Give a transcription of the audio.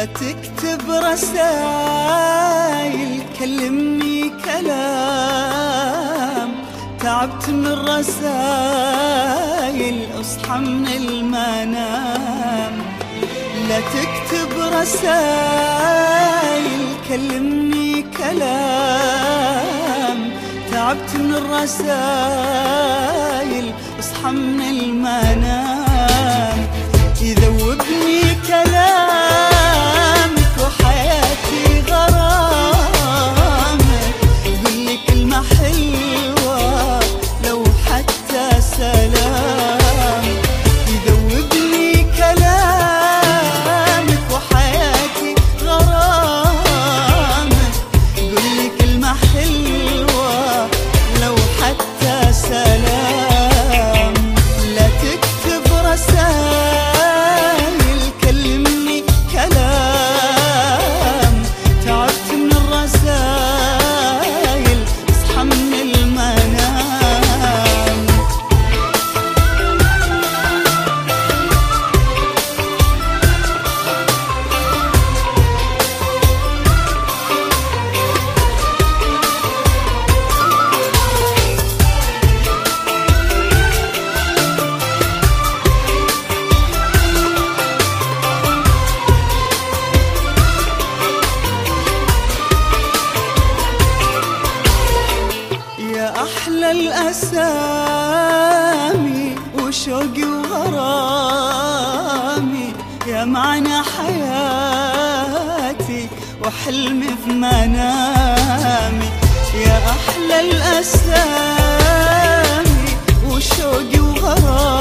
لا تكتب رسايل، كلمني كلام. تعبت من رسايل، اصحى من المنام. لا تكتب رسايل، كلمني كلام. تعبت من الرسايل، اصحى من المنام. يذوبني كلامك وحياتي غرامك. قولي كلمة حلوة لو حتى سلام. يذوبني كلامك وحياتي غرامك. قولي كلمة حلوة لو حتى سلام. لا تكتب رسايل، كلمني كلام. تعبت من الرسايل، اصحى من المنام. أحلى الأسامي وشوقي وغرامي، يا معنى حياتي وحلمي في منامي. يا أحلى الأسامي وشوقي وغرامي،